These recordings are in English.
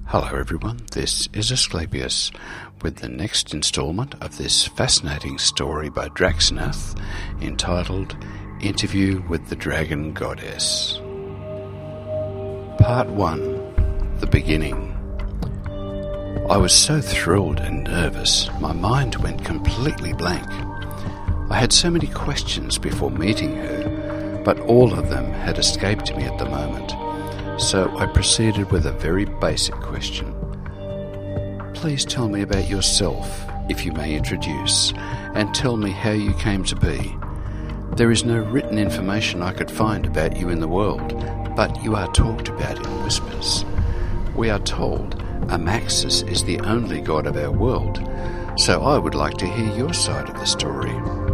Hello everyone, this is Asclepius with the next instalment of this fascinating story by Draxnath entitled Interview with the Dragon Goddess. Part 1. The Beginning. I was so thrilled and nervous, my mind went completely blank. I had so many questions before meeting her, but all of them had escaped me at the moment. So I proceeded with a very basic question. Please tell me about yourself, if you may introduce, and tell me how you came to be. There is no written information I could find about you in the world, but you are talked about in whispers. We are told Amaxis is the only god of our world, so I would like to hear your side of the story.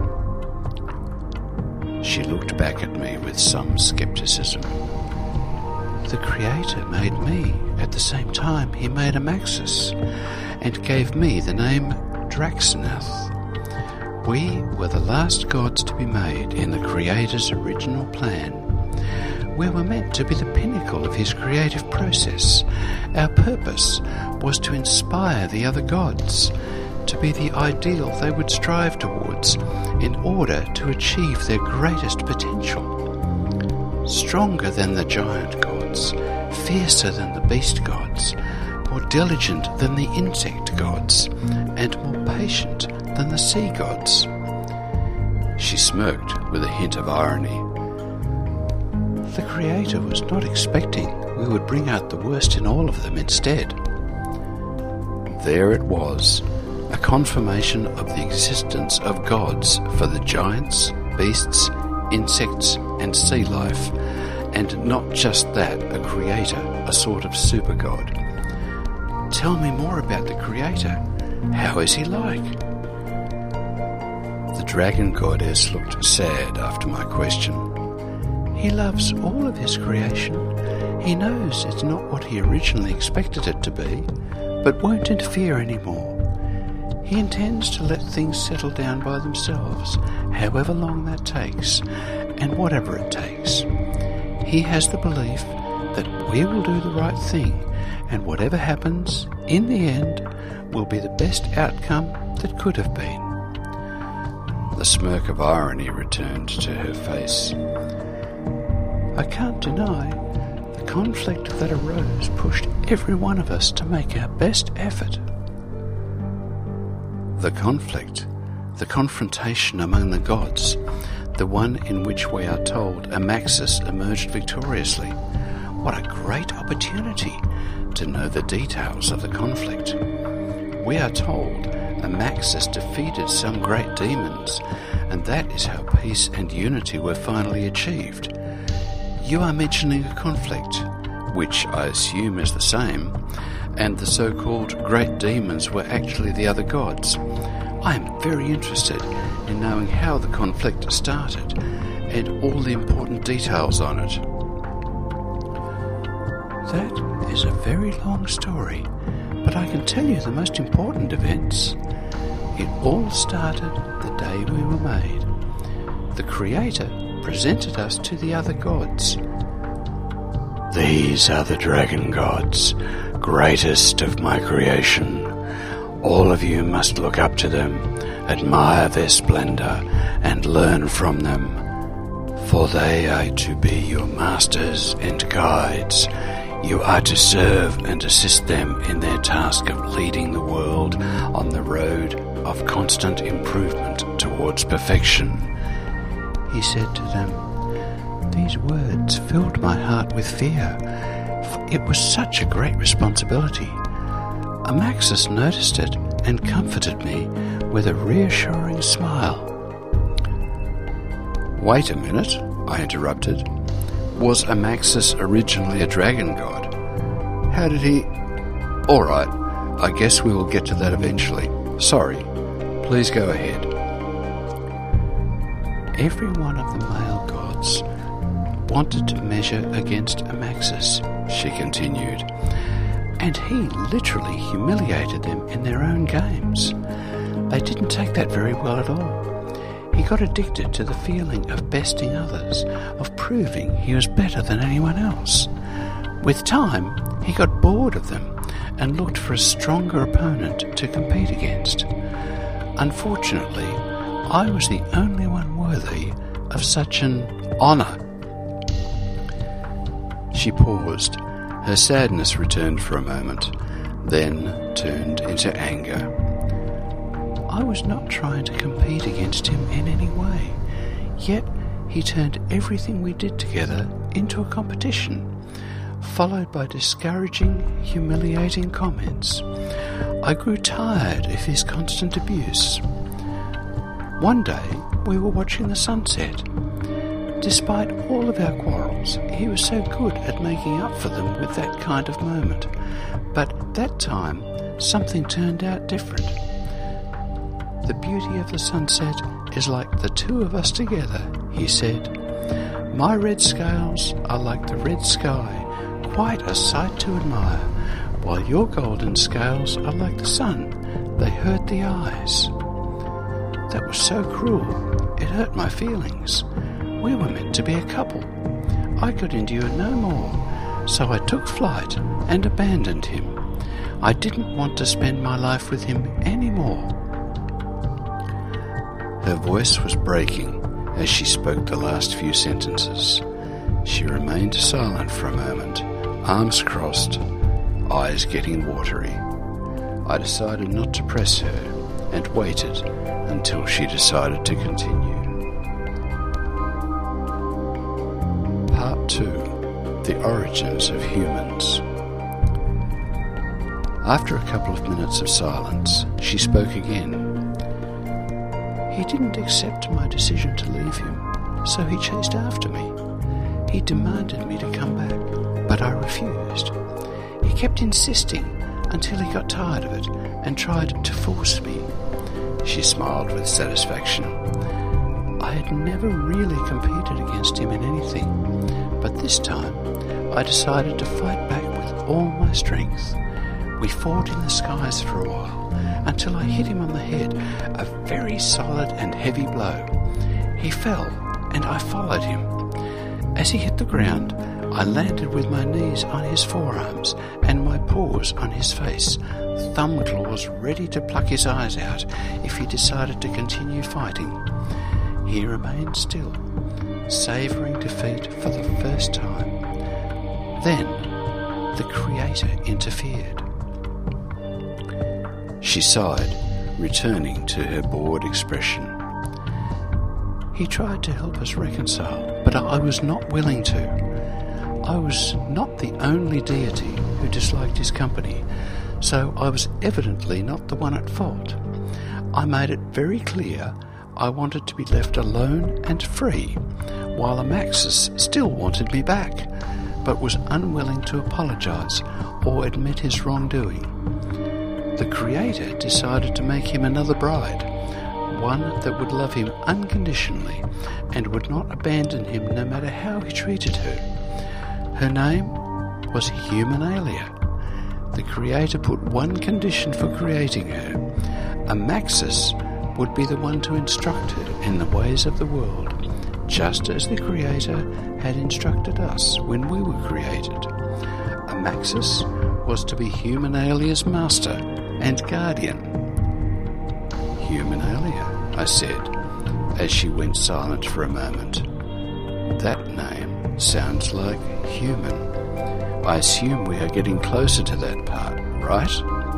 She looked back at me with some skepticism. The Creator made me at the same time he made Amaxis and gave me the name Draxnath. We were the last gods to be made in the Creator's original plan. We were meant to be the pinnacle of his creative process. Our purpose was to inspire the other gods, to be the ideal they would strive towards in order to achieve their greatest potential. Stronger than the giant gods, fiercer than the beast gods, more diligent than the insect gods, and more patient than the sea gods. She smirked with a hint of irony. The Creator was not expecting we would bring out the worst in all of them instead. There it was, a confirmation of the existence of gods for the giants, beasts, insects and sea life, and not just that, a creator, a sort of super god. Tell me more about the Creator. How is he like? The dragon goddess looked sad after my question. He loves all of his creation. He knows it's not what he originally expected it to be, but won't interfere anymore. He intends to let things settle down by themselves, however long that takes, and whatever it takes. He has the belief that we will do the right thing, and whatever happens, in the end, will be the best outcome that could have been. The smirk of irony returned to her face. I can't deny the conflict that arose pushed every one of us to make our best effort. The conflict, the confrontation among the gods, the one in which we are told Amaxis emerged victoriously. What a great opportunity to know the details of the conflict. We are told Amaxis defeated some great demons, and that is how peace and unity were finally achieved. You are mentioning a conflict, which I assume is the same, and the so-called great demons were actually the other gods. I am very interested in knowing how the conflict started and all the important details on it. That is a very long story, but I can tell you the most important events. It all started the day we were made. The Creator presented us to the other gods. These are the dragon gods, greatest of my creation. All of you must look up to them, admire their splendor, and learn from them, for they are to be your masters and guides. You are to serve and assist them in their task of leading the world on the road of constant improvement towards perfection. He said to them, these words filled my heart with fear. It was such a great responsibility. Amaxis noticed it and comforted me with a reassuring smile. Wait a minute, I interrupted. Was Amaxis originally a dragon god? How did he... All right, I guess we will get to that eventually. Sorry, please go ahead. Every one of the male gods wanted to measure against Amaxis, she continued, and he literally humiliated them in their own games. They didn't take that very well at all. He got addicted to the feeling of besting others, of proving he was better than anyone else. With time, he got bored of them and looked for a stronger opponent to compete against. Unfortunately, I was the only one worthy of such an honour. She paused. Her sadness returned for a moment, then turned into anger. I was not trying to compete against him in any way, yet he turned everything we did together into a competition, followed by discouraging, humiliating comments. I grew tired of his constant abuse. One day, we were watching the sunset. Despite all of our quarrels, he was so good at making up for them with that kind of moment. But that time, something turned out different. The beauty of the sunset is like the two of us together, he said. My red scales are like the red sky, quite a sight to admire, while your golden scales are like the sun, they hurt the eyes. That was so cruel, it hurt my feelings. We were meant to be a couple. I could endure no more, so I took flight and abandoned him. I didn't want to spend my life with him anymore. Her voice was breaking as she spoke the last few sentences. She remained silent for a moment, arms crossed, eyes getting watery. I decided not to press her and waited until she decided to continue. Part 2. The Origins of Humans. After a couple of minutes of silence, she spoke again. He didn't accept my decision to leave him, so he chased after me. He demanded me to come back, but I refused. He kept insisting until he got tired of it and tried to force me. She smiled with satisfaction. I had never really competed against him in anything, but this time I decided to fight back with all my strength. We fought in the skies for a while, until I hit him on the head, a very solid and heavy blow. He fell, and I followed him. As he hit the ground, I landed with my knees on his forearms and my paws on his face, thumb claws ready to pluck his eyes out if he decided to continue fighting. He remained still, savouring defeat for the first time. Then, the Creator interfered. She sighed, returning to her bored expression. He tried to help us reconcile, but I was not willing to. I was not the only deity who disliked his company, so I was evidently not the one at fault. I made it very clear I wanted to be left alone and free, while Amaxis still wanted me back, but was unwilling to apologise or admit his wrongdoing. The Creator decided to make him another bride, one that would love him unconditionally and would not abandon him no matter how he treated her. Her name was Humanelia. The Creator put one condition for creating her. Amaxis would be the one to instruct her in the ways of the world, just as the Creator had instructed us when we were created. Amaxis was to be Humanelia's master and guardian. Humanelia, I said, as she went silent for a moment. That name sounds like human. I assume we are getting closer to that part, right?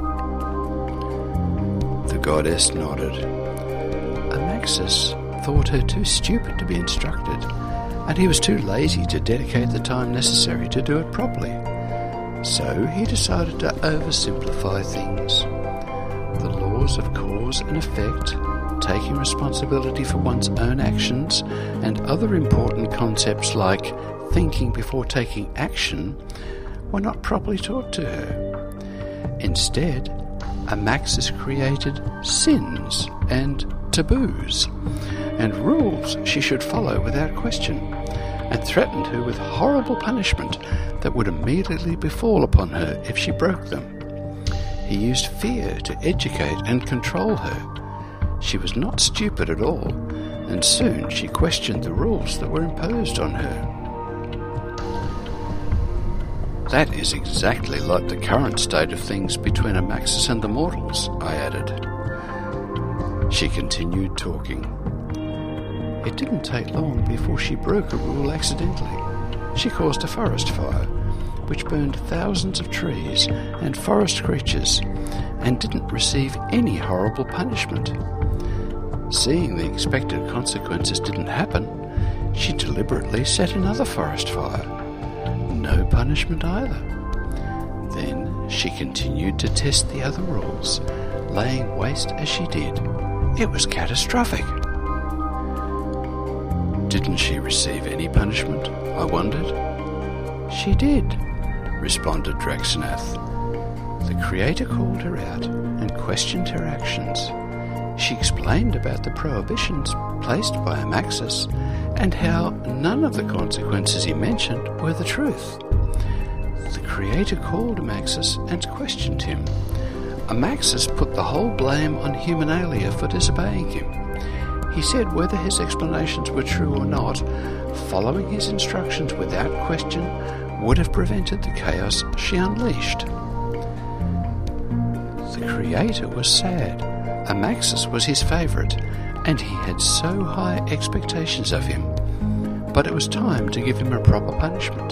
The goddess nodded. Amaxis thought her too stupid to be instructed, and he was too lazy to dedicate the time necessary to do it properly. So he decided to oversimplify things. The laws of cause and effect, taking responsibility for one's own actions, and other important concepts like thinking before taking action were not properly taught to her. Instead, Amaxis created sins and taboos, and rules she should follow without question, and threatened her with horrible punishment that would immediately befall upon her if she broke them. He used fear to educate and control her. She was not stupid at all, and soon she questioned the rules that were imposed on her. That is exactly like the current state of things between Amaxis and the mortals, I added. She continued talking. It didn't take long before she broke a rule accidentally. She caused a forest fire, which burned thousands of trees and forest creatures, and didn't receive any horrible punishment. Seeing the expected consequences didn't happen, she deliberately set another forest fire. No punishment either. Then she continued to test the other rules, laying waste as she did. It was catastrophic. Didn't she receive any punishment? I wondered. She did, responded Draxinath. The Creator called her out and questioned her actions. She explained about the prohibitions placed by Amaxis and how none of the consequences he mentioned were the truth. The Creator called Amaxis and questioned him. Amaxis put the whole blame on Humenalia for disobeying him. He said whether his explanations were true or not, following his instructions without question would have prevented the chaos she unleashed. The Creator was sad. Amaxis was his favourite, and he had so high expectations of him. But it was time to give him a proper punishment.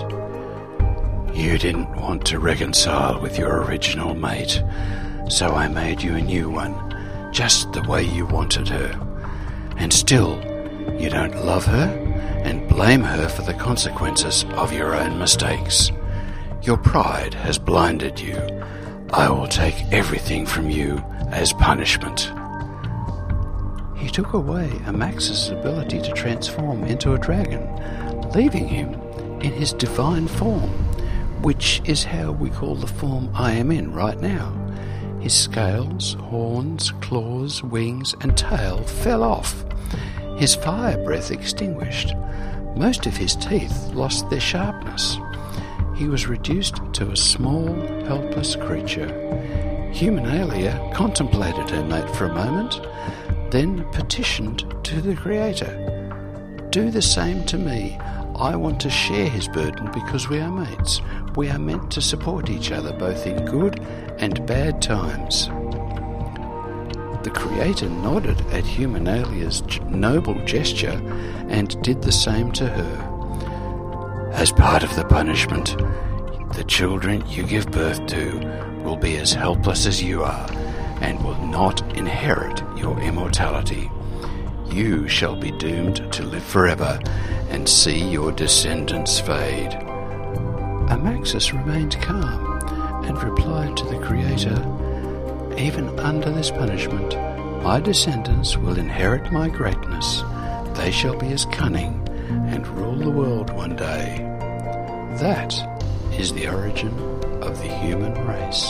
You didn't want to reconcile with your original mate, so I made you a new one, just the way you wanted her. And still, you don't love her and blame her for the consequences of your own mistakes. Your pride has blinded you. I will take everything from you as punishment. He took away Amaxis' ability to transform into a dragon, leaving him in his divine form, which is how we call the form I am in right now. His scales, horns, claws, wings, and tail fell off. His fire breath extinguished. Most of his teeth lost their sharpness. He was reduced to a small, helpless creature. Humenalia contemplated her mate for a moment, then petitioned to the Creator. Do the same to me. I want to share his burden because we are mates. We are meant to support each other both in good and bad times. The Creator nodded at Humenalia's noble gesture and did the same to her. As part of the punishment, the children you give birth to will be as helpless as you are and will not inherit your immortality. You shall be doomed to live forever and see your descendants fade. Amaxis remained calm and replied to the Creator, even under this punishment, my descendants will inherit my greatness. They shall be as cunning and rule the world one day. That is the origin of the human race.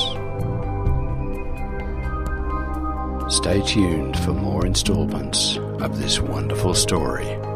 Stay tuned for more installments of this wonderful story.